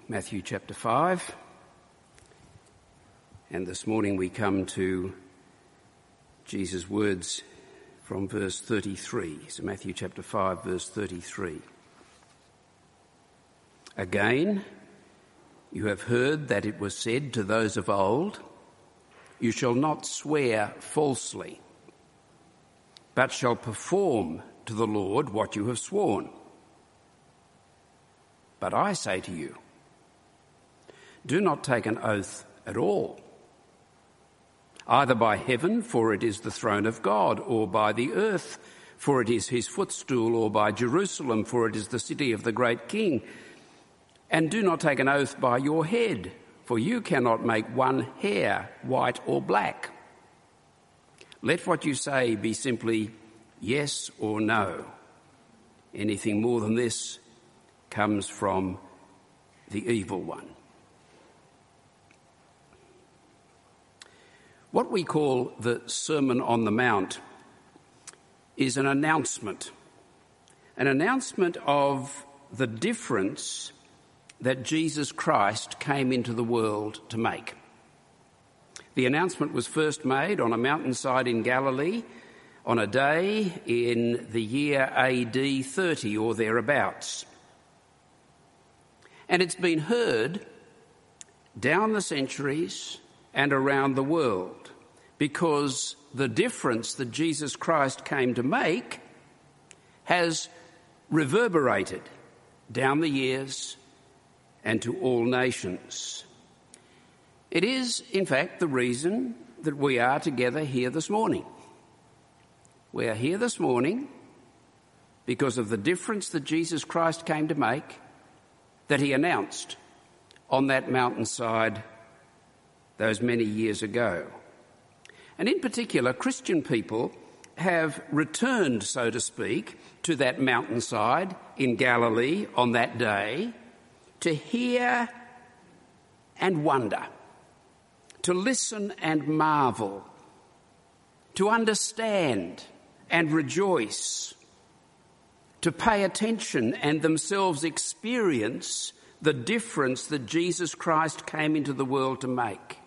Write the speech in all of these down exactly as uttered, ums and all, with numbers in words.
Matthew chapter five, and this morning we come to Jesus' words from verse thirty-three. So Matthew chapter five, verse thirty-three. Again, you have heard that it was said to those of old, "You shall not swear falsely, but shall perform to the Lord what you have sworn." But I say to you, do not take an oath at all, either by heaven, for it is the throne of God, or by the earth, for it is his footstool, or by Jerusalem, for it is the city of the great King. And do not take an oath by your head, for you cannot make one hair white or black. Let what you say be simply yes or no. Anything more than this comes from the evil one. What we call the Sermon on the Mount is an announcement, an announcement of the difference that Jesus Christ came into the world to make. The announcement was first made on a mountainside in Galilee on a day in the year A D thirty or thereabouts. And it's been heard down the centuries and around the world, because the difference that Jesus Christ came to make has reverberated down the years and to all nations. It is, in fact, the reason that we are together here this morning. We are here this morning because of the difference that Jesus Christ came to make, that he announced on that mountainside those many years ago. And in particular, Christian people have returned, so to speak, to that mountainside in Galilee on that day to hear and wonder, to listen and marvel, to understand and rejoice, to pay attention and themselves experience the difference that Jesus Christ came into the world to make.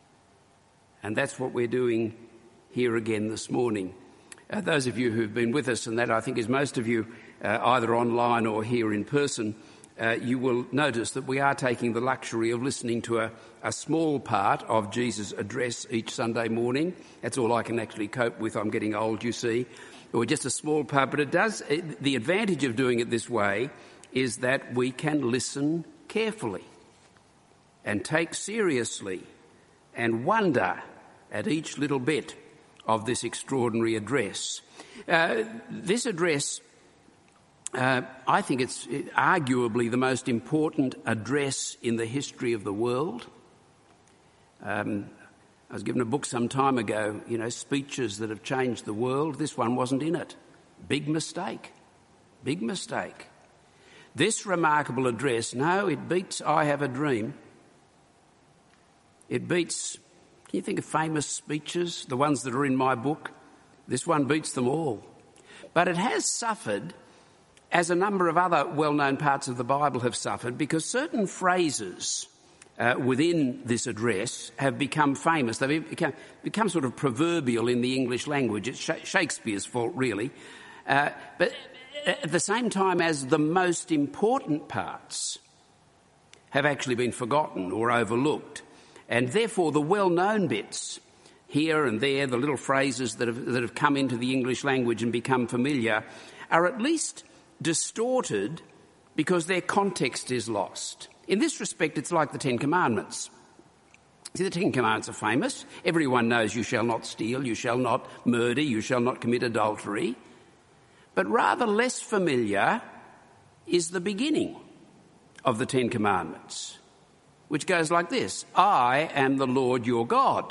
And that's what we're doing here again this morning. Uh, those of you who've been with us, and that I think is most of you, uh, either online or here in person, uh, you will notice that we are taking the luxury of listening to a, a small part of Jesus' address each Sunday morning. That's all I can actually cope with. I'm getting old, you see. Or just a small part, but it does. It, the advantage of doing it this way is that we can listen carefully and take seriously and wonder at each little bit of this extraordinary address. Uh, this address, uh, I think it's arguably the most important address in the history of the world. Um, I was given a book some time ago, you know, speeches that have changed the world. This one wasn't in it. Big mistake. Big mistake. This remarkable address, no, it beats I Have a Dream. It beats, can you think of famous speeches, the ones that are in my book? This one beats them all. But it has suffered, as a number of other well-known parts of the Bible have suffered, because certain phrases Uh, within this address have become famous. They've become, become sort of proverbial in the English language. It's Sh- Shakespeare's fault, really. Uh, but at the same time as the most important parts have actually been forgotten or overlooked. And therefore the well-known bits here and there, the little phrases that have, that have come into the English language and become familiar, are at least distorted because their context is lost. In this respect, it's like the Ten Commandments. See, the Ten Commandments are famous. Everyone knows you shall not steal, you shall not murder, you shall not commit adultery. But rather less familiar is the beginning of the Ten Commandments, which goes like this: I am the Lord your God,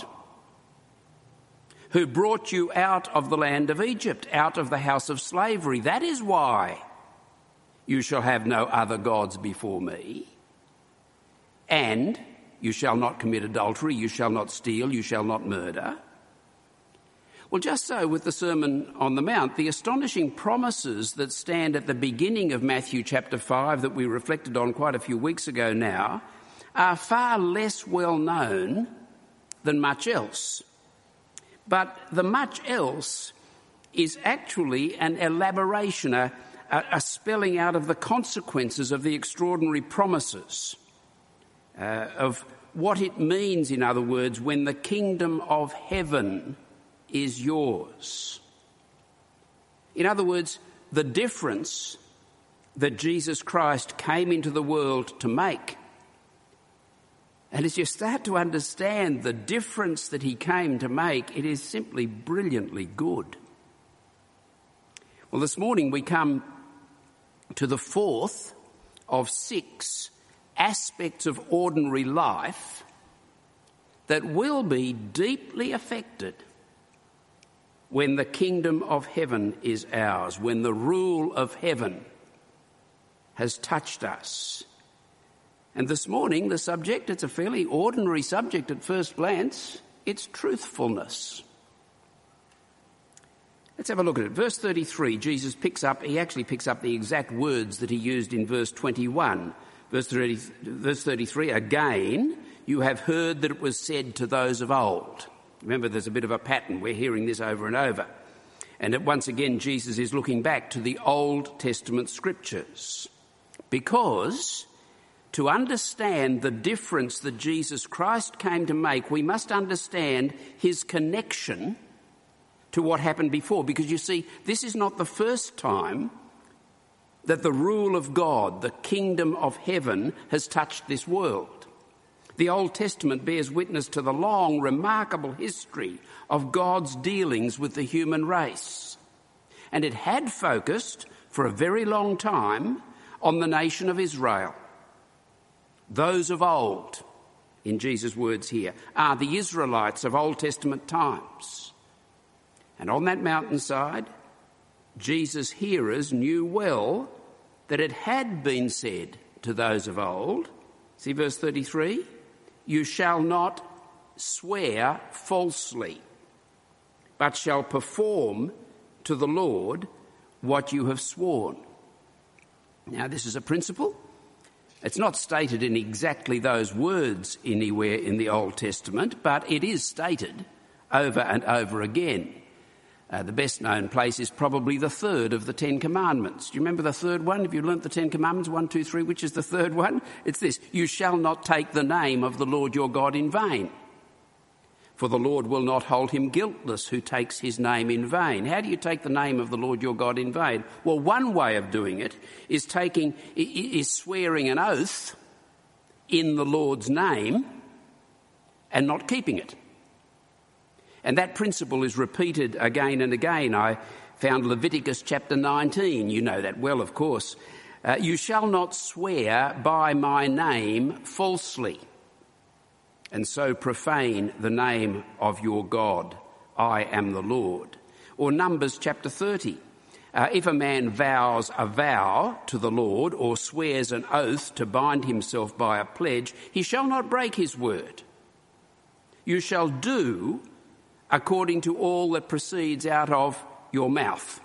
who brought you out of the land of Egypt, out of the house of slavery. That is why you shall have no other gods before me. And you shall not commit adultery, you shall not steal, you shall not murder. Well, just so with the Sermon on the Mount, the astonishing promises that stand at the beginning of Matthew chapter five that we reflected on quite a few weeks ago now are far less well known than much else. But the much else is actually an elaboration, a, a spelling out of the consequences of the extraordinary promises, uh, of what it means, in other words, when the kingdom of heaven is yours. In other words, the difference that Jesus Christ came into the world to make. And as you start to understand the difference that he came to make, it is simply brilliantly good. Well, this morning we come to the fourth of six aspects of ordinary life that will be deeply affected when the kingdom of heaven is ours, when the rule of heaven has touched us. And this morning, the subject, it's a fairly ordinary subject at first glance. It's truthfulness. Let's have a look at it. Verse thirty-three, Jesus picks up, he actually picks up the exact words that he used in verse twenty-one. Verse, thirty, verse thirty-three, again, you have heard that it was said to those of old. Remember, there's a bit of a pattern. We're hearing this over and over. And once again, Jesus is looking back to the Old Testament scriptures. Because to understand the difference that Jesus Christ came to make, we must understand his connection to what happened before. Because you see, this is not the first time that the rule of God, the kingdom of heaven, has touched this world. The Old Testament bears witness to the long, remarkable history of God's dealings with the human race. And it had focused for a very long time on the nation of Israel. Those of old, in Jesus' words here, are the Israelites of Old Testament times. And on that mountainside, Jesus' hearers knew well that it had been said to those of old, see verse thirty-three, you shall not swear falsely, but shall perform to the Lord what you have sworn. Now, this is a principle. It's not stated in exactly those words anywhere in the Old Testament, but it is stated over and over again. Uh, the best known place is probably the third of the Ten Commandments. Do you remember the third one? Have you learnt the Ten Commandments? One, two, three. Which is the third one? It's this. You shall not take the name of the Lord your God in vain. For the Lord will not hold him guiltless who takes his name in vain. How do you take the name of the Lord your God in vain? Well, one way of doing it is taking, is swearing an oath in the Lord's name and not keeping it. And that principle is repeated again and again. I found Leviticus chapter nineteen. You know that well, of course. Uh, you shall not swear by my name falsely, and so profane the name of your God. I am the Lord. Or Numbers chapter thirty. Uh, if a man vows a vow to the Lord or swears an oath to bind himself by a pledge, he shall not break his word. You shall do according to all that proceeds out of your mouth.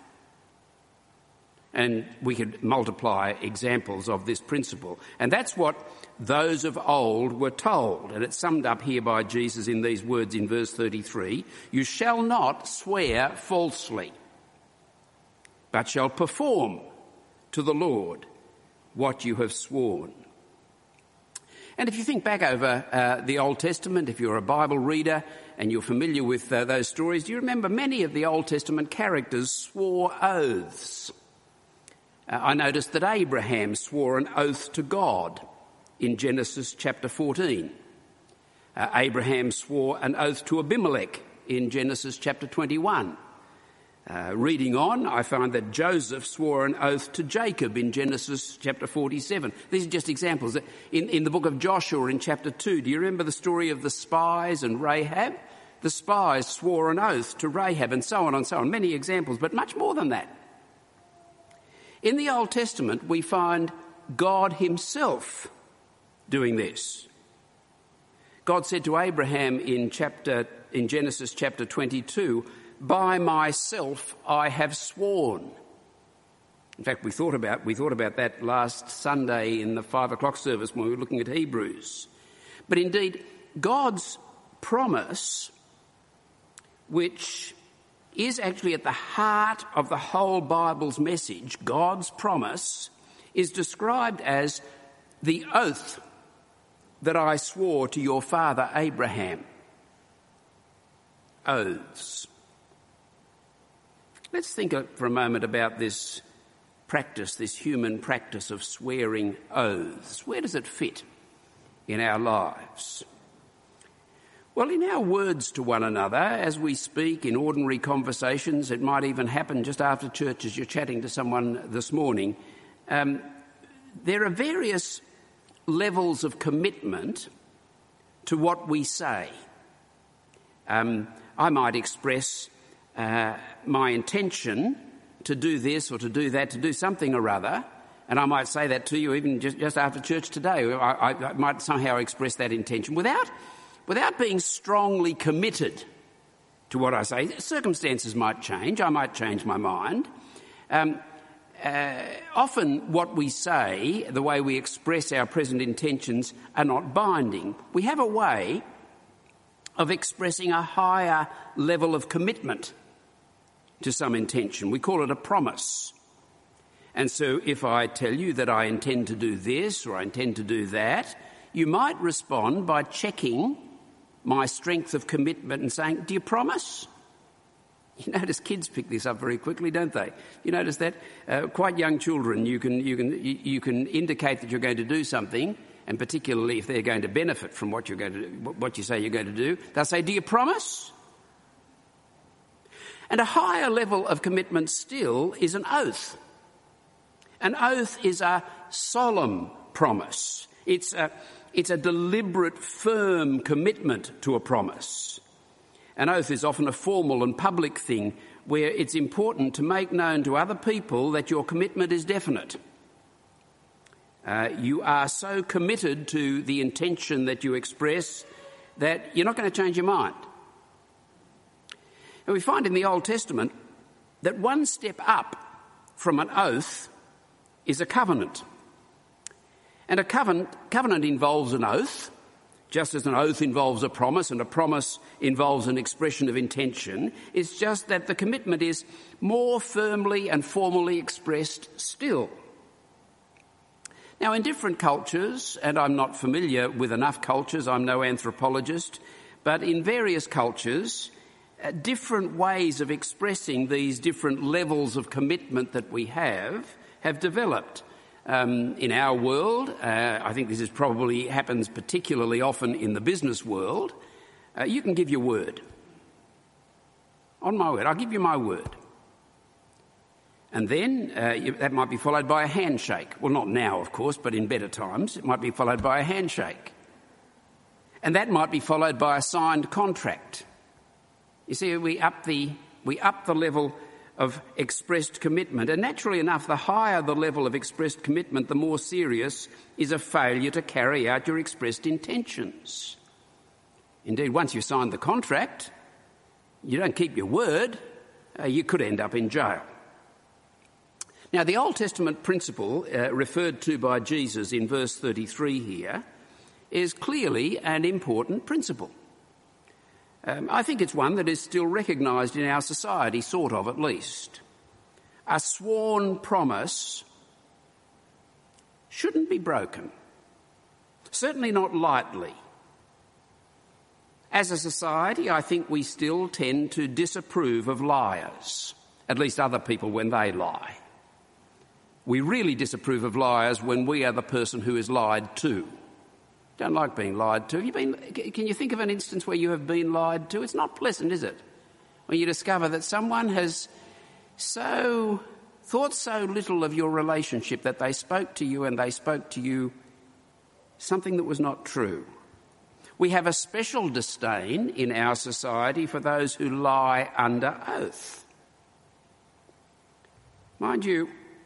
And we could multiply examples of this principle. And that's what those of old were told. And it's summed up here by Jesus in these words in verse thirty-three. You shall not swear falsely, but shall perform to the Lord what you have sworn. And if you think back over uh, the Old Testament, if you're a Bible reader and you're familiar with uh, those stories, do you remember many of the Old Testament characters swore oaths? Uh, I noticed that Abraham swore an oath to God in Genesis chapter fourteen. Uh, Abraham swore an oath to Abimelech in Genesis chapter twenty-one. Uh, reading on, I find that Joseph swore an oath to Jacob in Genesis chapter forty-seven. These are just examples. In, in the book of Joshua in chapter two, do you remember the story of the spies and Rahab? The spies swore an oath to Rahab, and so on and so on. Many examples, but much more than that. In the Old Testament, we find God himself doing this. God said to Abraham in chapter in Genesis chapter twenty-two, by myself I have sworn. In fact, we thought about we thought about that last Sunday in the five o'clock service when we were looking at Hebrews. But indeed, God's promise, which is actually at the heart of the whole Bible's message, God's promise, is described as the oath that I swore to your father Abraham. Oaths. Let's think for a moment about this practice, this human practice of swearing oaths. Where does it fit in our lives? Well, in our words to one another, as we speak in ordinary conversations, it might even happen just after church as you're chatting to someone this morning, um, there are various levels of commitment to what we say. Um, I might express uh, my intention to do this or to do that, to do something or other, and I might say that to you even just, just after church today. I, I, I might somehow express that intention without, without being strongly committed to what I say. Circumstances might change. I might change my mind. Um, uh, often what we say, the way we express our present intentions, are not binding. We have a way of expressing a higher level of commitment to some intention. We call it a promise. And so if I tell you that I intend to do this or I intend to do that, you might respond by checking my strength of commitment and saying, do you promise? You notice kids pick this up very quickly, don't they? You notice that? Uh, quite young children, you can, you can, you can indicate that you're going to do something, and particularly if they're going to benefit from what you're going to do, what you say you're going to do, they'll say, do you promise? And a higher level of commitment still is an oath. An oath is a solemn promise. It's a, it's a deliberate, firm commitment to a promise. An oath is often a formal and public thing where it's important to make known to other people that your commitment is definite. Uh, you are so committed to the intention that you express that you're not going to change your mind. And we find in the Old Testament that one step up from an oath is a covenant. And a covenant, covenant involves an oath, just as an oath involves a promise and a promise involves an expression of intention. It's just that the commitment is more firmly and formally expressed still. Now, in different cultures, and I'm not familiar with enough cultures, I'm no anthropologist, but in various cultures, uh, different ways of expressing these different levels of commitment that we have have developed. Um, in our world, uh, I think this is probably happens particularly often in the business world, uh, you can give your word. On my word, I'll give you my word. And then uh, you, that might be followed by a handshake. Well, not now, of course, but in better times, it might be followed by a handshake. And that might be followed by a signed contract. You see, we up the, we up the level of expressed commitment. And naturally enough, the higher the level of expressed commitment, the more serious is a failure to carry out your expressed intentions. Indeed, once you've signed the contract, you don't keep your word, uh, you could end up in jail. Now, the Old Testament principle uh, referred to by Jesus in verse thirty-three here is clearly an important principle. Um, I think it's one that is still recognised in our society, sort of at least. A sworn promise shouldn't be broken, certainly not lightly. As a society, I think we still tend to disapprove of liars, at least other people when they lie. We really disapprove of liars when we are the person who is lied to. Don't like being lied to. Have you been, can you think of an instance where you have been lied to? It's not pleasant, is it? When you discover that someone has so thought so little of your relationship that they spoke to you and they spoke to you something that was not true. We have a special disdain in our society for those who lie under oath. Mind you,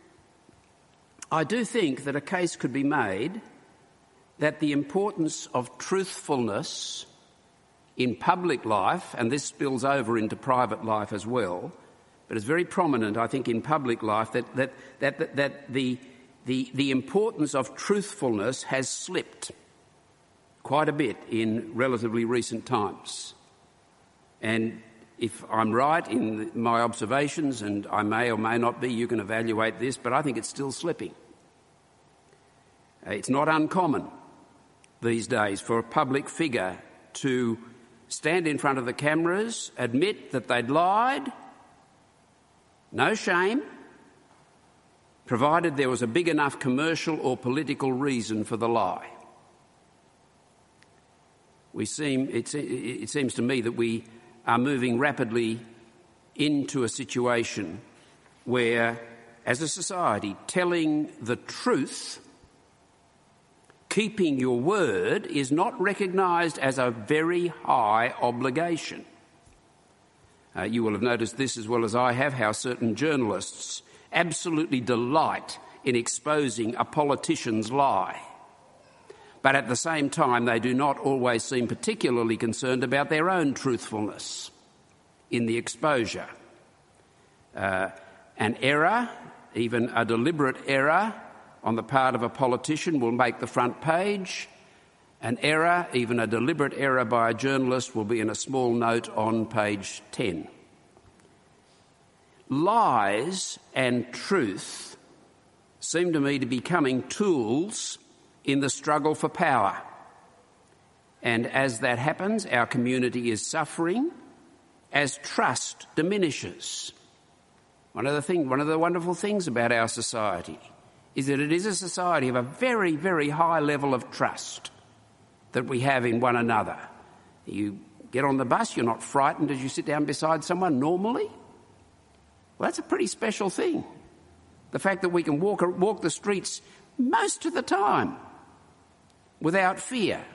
I do think that a case could be made that the importance of truthfulness in public life, and this spills over into private life as well, but it's very prominent, I think, in public life that that that that, that the, the the importance of truthfulness has slipped quite a bit in relatively recent times. And if I'm right in my observations, and I may or may not be, you can evaluate this, but I think it's still slipping. It's not uncommon these days for a public figure to stand in front of the cameras, admit that they'd lied, no shame, provided there was a big enough commercial or political reason for the lie. We seem, it, it seems to me that we are moving rapidly into a situation where, as a society, telling the truth, keeping your word, is not recognised as a very high obligation. Uh, you will have noticed this as well as I have, how certain journalists absolutely delight in exposing a politician's lie. But at the same time, they do not always seem particularly concerned about their own truthfulness in the exposure. Uh, an error, even a deliberate error on the part of a politician, will make the front page. An error, even a deliberate error by a journalist, will be in a small note on page ten. Lies and truth seem to me to be becoming tools in the struggle for power. And as that happens, our community is suffering as trust diminishes. One of the thing, one of the wonderful things about our society is that it is a society of a very, very high level of trust that we have in one another. You get on the bus, you're not frightened as you sit down beside someone normally. Well, that's a pretty special thing. The fact that we can walk, walk the streets most of the time without fear.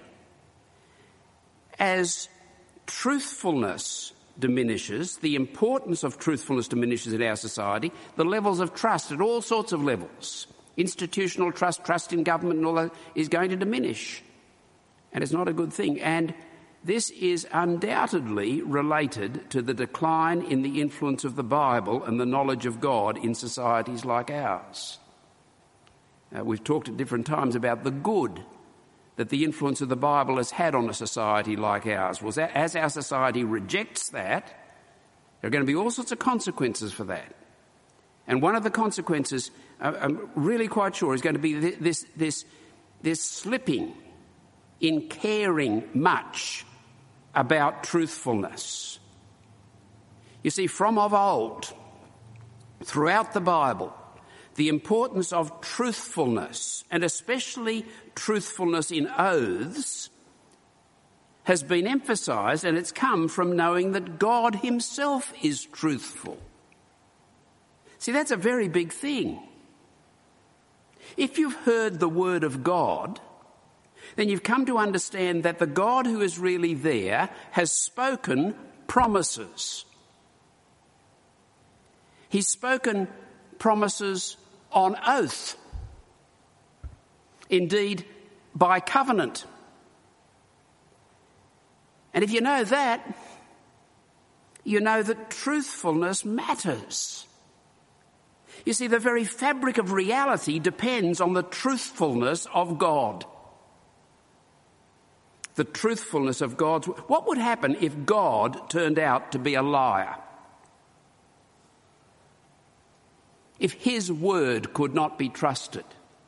As truthfulness diminishes, the importance of truthfulness diminishes in our society, the levels of trust at all sorts of levels, institutional trust, trust in government and all that, is going to diminish. And it's not a good thing. And this is undoubtedly related to the decline in the influence of the Bible and the knowledge of God in societies like ours. Uh, we've talked at different times about the good that the influence of the Bible has had on a society like ours. Well, as our society rejects that, there are going to be all sorts of consequences for that. And one of the consequences, uh, I'm really quite sure, is going to be this, this, this slipping in caring much about truthfulness. You see, from of old, throughout the Bible, the importance of truthfulness, and especially truthfulness in oaths, has been emphasised, and it's come from knowing that God himself is truthful. See, that's a very big thing. If you've heard the word of God, then you've come to understand that the God who is really there has spoken promises. He's spoken promises on oath, indeed by covenant. And if you know that, you know that truthfulness matters. You see, the very fabric of reality depends on the truthfulness of God. The truthfulness of God's... What would happen if God turned out to be a liar? If his word could not be trusted?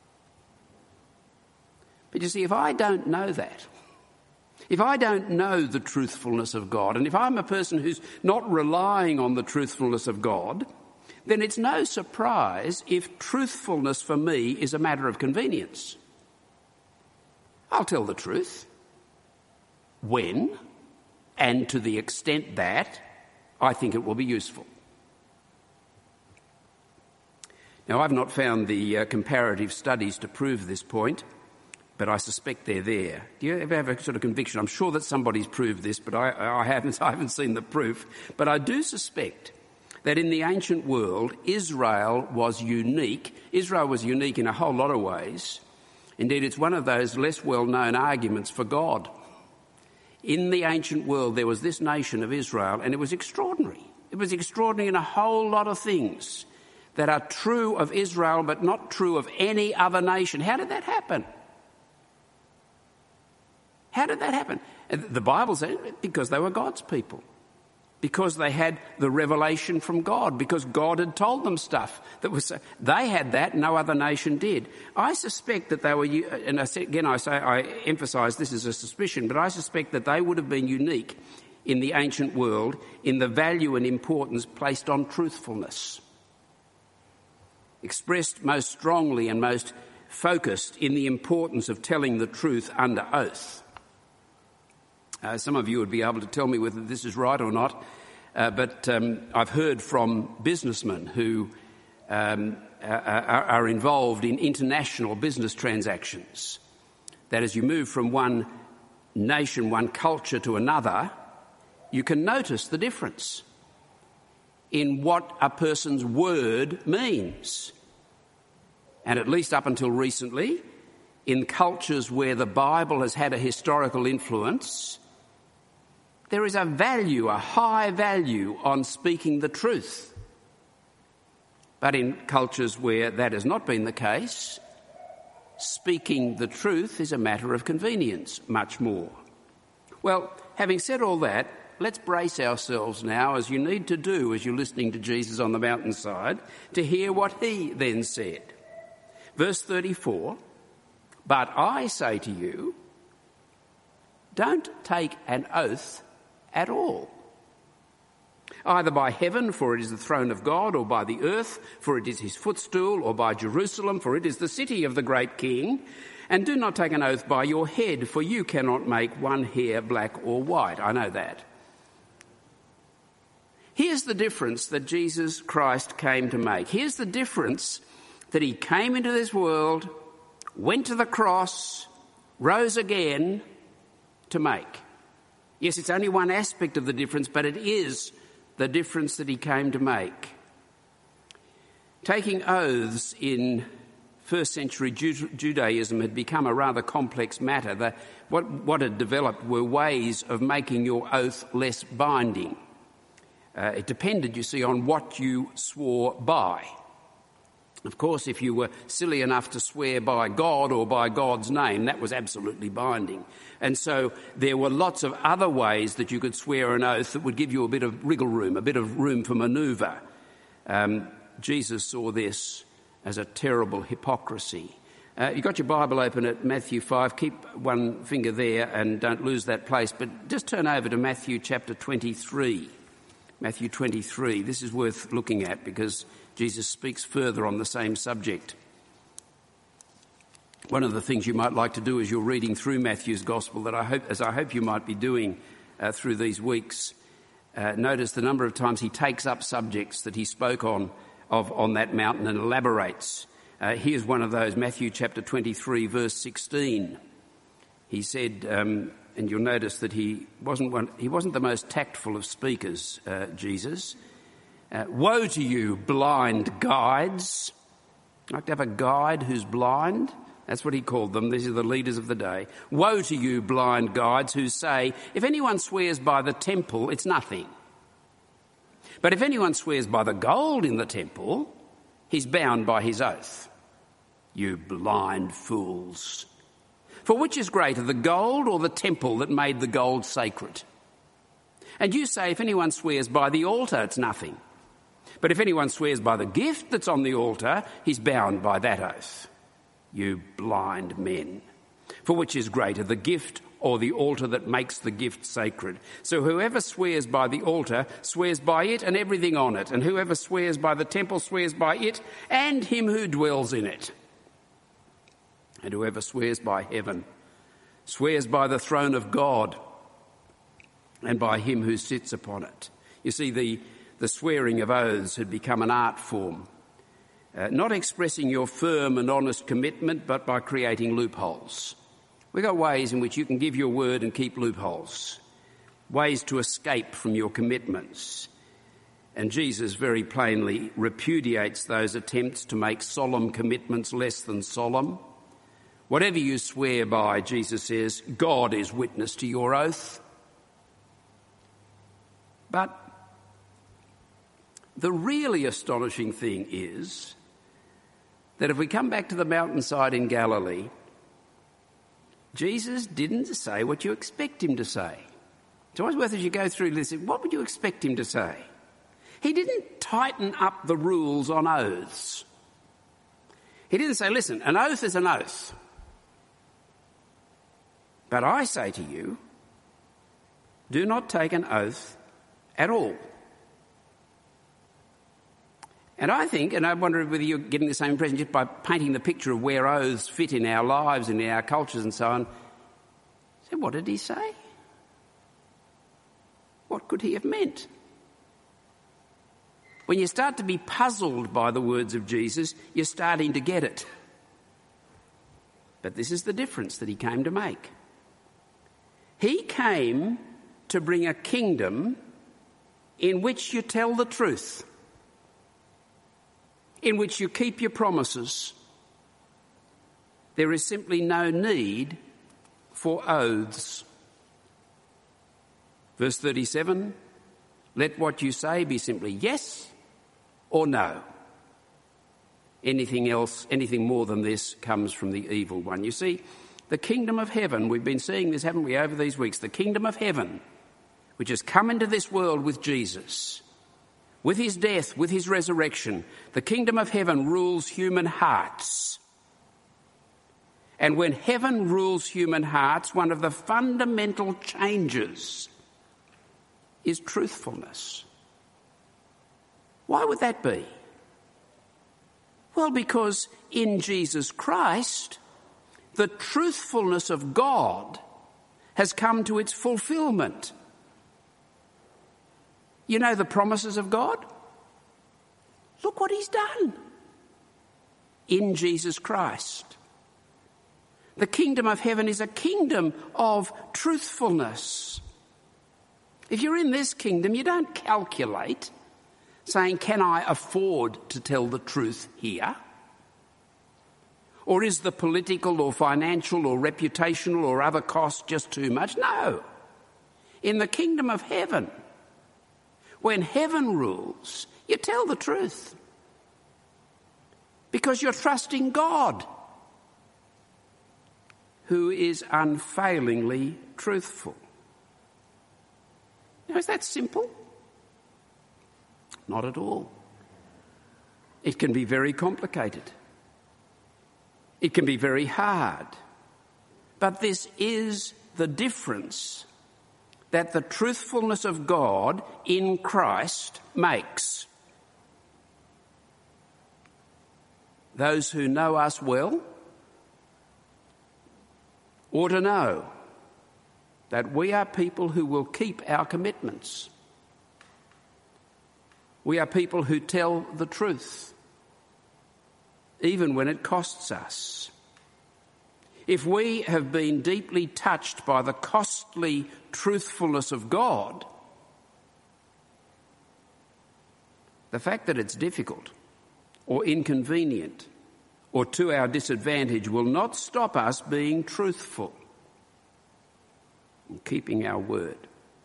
But you see, if I don't know that, if I don't know the truthfulness of God, and if I'm a person who's not relying on the truthfulness of God, then it's no surprise if truthfulness for me is a matter of convenience. I'll tell the truth. When and to the extent that I think it will be useful. Now, I've not found the uh, comparative studies to prove this point, but I suspect they're there. Do you ever have a sort of conviction? I'm sure that somebody's proved this, but I, I haven't, I haven't seen the proof. But I do suspect that in the ancient world, Israel was unique. Israel was unique in a whole lot of ways. Indeed, it's one of those less well-known arguments for God. In the ancient world, there was this nation of Israel, and it was extraordinary. It was extraordinary in a whole lot of things that are true of Israel but not true of any other nation. How did that happen? How did that happen? The Bible says because they were God's people. Because they had the revelation from God, because God had told them stuff that was, they had that, no other nation did. I suspect that they were, and again I say, I emphasise this is a suspicion, but I suspect that they would have been unique in the ancient world in the value and importance placed on truthfulness, expressed most strongly and most focused in the importance of telling the truth under oath. Uh, some of you would be able to tell me whether this is right or not, uh, but um, I've heard from businessmen who um, are, are involved in international business transactions that as you move from one nation, one culture to another, you can notice the difference in what a person's word means. And at least up until recently, in cultures where the Bible has had a historical influence, there is a value, a high value on speaking the truth. But in cultures where that has not been the case, speaking the truth is a matter of convenience, much more. Well, having said all that, let's brace ourselves now, as you need to do as you're listening to Jesus on the mountainside, to hear what he then said. Verse thirty-four, but I say to you, don't take an oath at all, either by heaven, for it is the throne of God, or by the earth, for it is his footstool, or by Jerusalem, for it is the city of the great King. And do not take an oath by your head, for you cannot make one hair black or white. I know that. Here's the difference that Jesus Christ came to make. Here's the difference that he came into this world, went to the cross, rose again to make. Yes, it's only one aspect of the difference, but it is the difference that he came to make. Taking oaths in first century Judaism had become a rather complex matter. The, what, what had developed were ways of making your oath less binding. Uh, it depended, you see, on what you swore by. Of course, if you were silly enough to swear by God or by God's name, that was absolutely binding. And so there were lots of other ways that you could swear an oath that would give you a bit of wriggle room, a bit of room for manoeuvre. Um, Jesus saw this as a terrible hypocrisy. Uh, you've got your Bible open at Matthew five. Keep one finger there and don't lose that place. But just turn over to Matthew chapter twenty-three. Matthew twenty-three. This is worth looking at because Jesus speaks further on the same subject. One of the things you might like to do as you're reading through Matthew's Gospel, that I hope, as I hope you might be doing uh, through these weeks, uh, notice the number of times he takes up subjects that he spoke on of on that mountain and elaborates. Uh, here's one of those, Matthew chapter twenty-three, verse sixteen. He said, um, and you'll notice that he wasn't one, he wasn't the most tactful of speakers, uh, Jesus. Uh, Woe to you, blind guides. Like to have a guide who's blind? That's what he called them. These are the leaders of the day. Woe to you, blind guides, who say, if anyone swears by the temple, it's nothing. But if anyone swears by the gold in the temple, he's bound by his oath. You blind fools. For which is greater, the gold or the temple that made the gold sacred? And you say, if anyone swears by the altar, it's nothing. But if anyone swears by the gift that's on the altar, he's bound by that oath. You blind men. For which is greater, the gift or the altar that makes the gift sacred? So whoever swears by the altar swears by it and everything on it, and whoever swears by the temple swears by it and him who dwells in it. And whoever swears by heaven swears by the throne of God and by him who sits upon it. You see, the, the swearing of oaths had become an art form. Uh, not expressing your firm and honest commitment, but by creating loopholes. We've got ways in which you can give your word and keep loopholes, ways to escape from your commitments. And Jesus very plainly repudiates those attempts to make solemn commitments less than solemn. Whatever you swear by, Jesus says, God is witness to your oath. But the really astonishing thing is that if we come back to the mountainside in Galilee, Jesus didn't say what you expect him to say. It's always worth as you go through this, what would you expect him to say? He didn't tighten up the rules on oaths. He didn't say, listen, an oath is an oath. But I say to you, do not take an oath at all. And I think, and I wonder whether you're getting the same impression just by painting the picture of where oaths fit in our lives and in our cultures and so on. So what did he say? What could he have meant? When you start to be puzzled by the words of Jesus, you're starting to get it. But this is the difference that he came to make. He came to bring a kingdom in which you tell the truth, in which you keep your promises. There is simply no need for oaths. Verse thirty-seven, let what you say be simply yes or no. Anything else, anything more than this comes from the evil one. You see, the kingdom of heaven, we've been seeing this, haven't we, over these weeks, the kingdom of heaven, which has come into this world with Jesus, with his death, with his resurrection, the kingdom of heaven rules human hearts. And when heaven rules human hearts, one of the fundamental changes is truthfulness. Why would that be? Well, because in Jesus Christ, the truthfulness of God has come to its fulfilment. You know the promises of God? Look what he's done in Jesus Christ. The kingdom of heaven is a kingdom of truthfulness. If you're in this kingdom, you don't calculate saying, can I afford to tell the truth here? Or is the political or financial or reputational or other cost just too much? No. In the kingdom of heaven, when heaven rules, you tell the truth. Because you're trusting God, who is unfailingly truthful. Now, is that simple? Not at all. It can be very complicated. It can be very hard. But this is the difference that the truthfulness of God in Christ makes. Those who know us well ought to know that we are people who will keep our commitments. We are people who tell the truth, even when it costs us. If we have been deeply touched by the costly truthfulness of God, the fact that it's difficult or inconvenient or to our disadvantage will not stop us being truthful and keeping our word.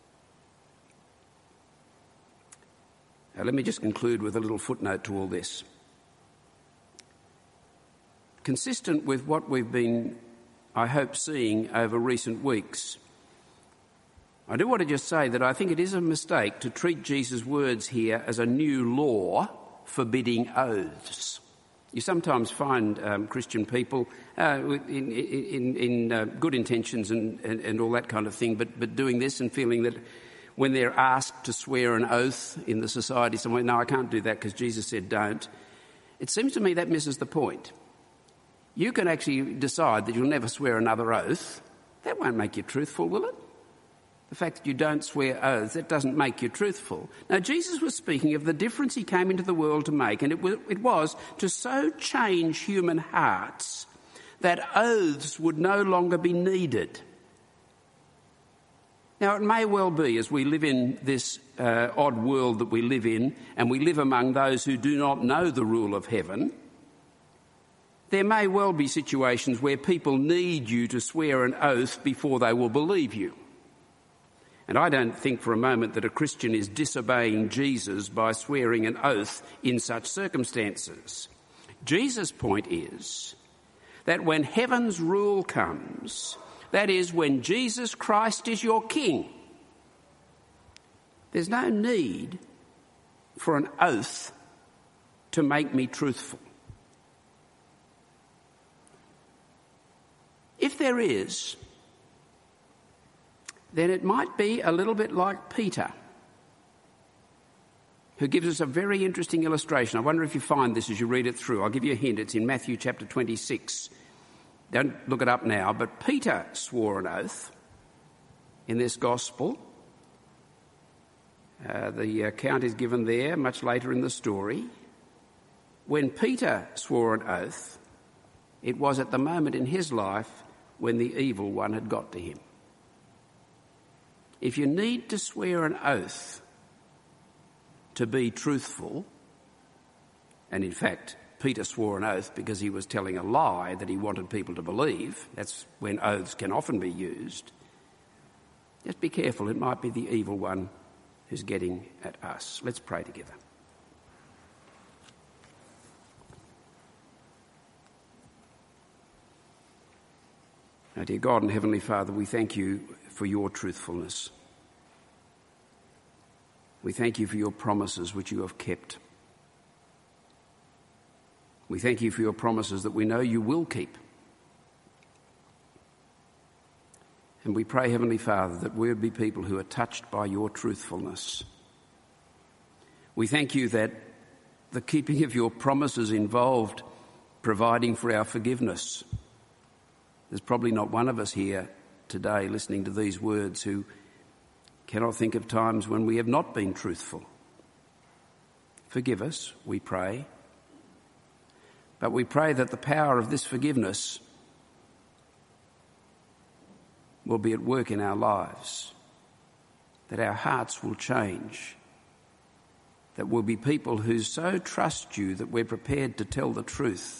Now, let me just conclude with a little footnote to all this. Consistent with what we've been, I hope, seeing over recent weeks, I do want to just say that I think it is a mistake to treat Jesus' words here as a new law forbidding oaths. You sometimes find um, Christian people uh, in, in, in uh, good intentions and, and, and all that kind of thing, but, but doing this and feeling that when they're asked to swear an oath in the society somewhere, no, I can't do that because Jesus said don't. It seems to me that misses the point. You can actually decide that you'll never swear another oath. That won't make you truthful, will it? The fact that you don't swear oaths, that doesn't make you truthful. Now, Jesus was speaking of the difference he came into the world to make, and it was, it was to so change human hearts that oaths would no longer be needed. Now, it may well be, as we live in this uh, odd world that we live in, and we live among those who do not know the rule of heaven, there may well be situations where people need you to swear an oath before they will believe you. And I don't think for a moment that a Christian is disobeying Jesus by swearing an oath in such circumstances. Jesus' point is that when heaven's rule comes, that is, when Jesus Christ is your King, there's no need for an oath to make me truthful. If there is, then it might be a little bit like Peter, who gives us a very interesting illustration. I wonder if you find this as you read it through. I'll give you a hint. It's in Matthew chapter twenty-six. Don't look it up now, but Peter swore an oath in this gospel. Uh, the account is given there much later in the story. When Peter swore an oath, it was at the moment in his life when the evil one had got to him. If you need to swear an oath to be truthful, and in fact Peter swore an oath because he was telling a lie that he wanted people to believe, that's when oaths can often be used, just be careful, it might be the evil one who's getting at us. Let's pray together. Now, dear God and Heavenly Father, we thank you for your truthfulness. We thank you for your promises which you have kept. We thank you for your promises that we know you will keep. And we pray, Heavenly Father, that we would be people who are touched by your truthfulness. We thank you that the keeping of your promises involved providing for our forgiveness. There's probably not one of us here today listening to these words who cannot think of times when we have not been truthful. Forgive us, we pray. But we pray that the power of this forgiveness will be at work in our lives, that our hearts will change, that we'll be people who so trust you that we're prepared to tell the truth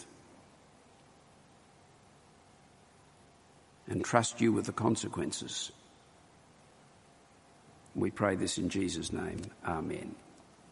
and trust you with the consequences. We pray this in Jesus' name. Amen.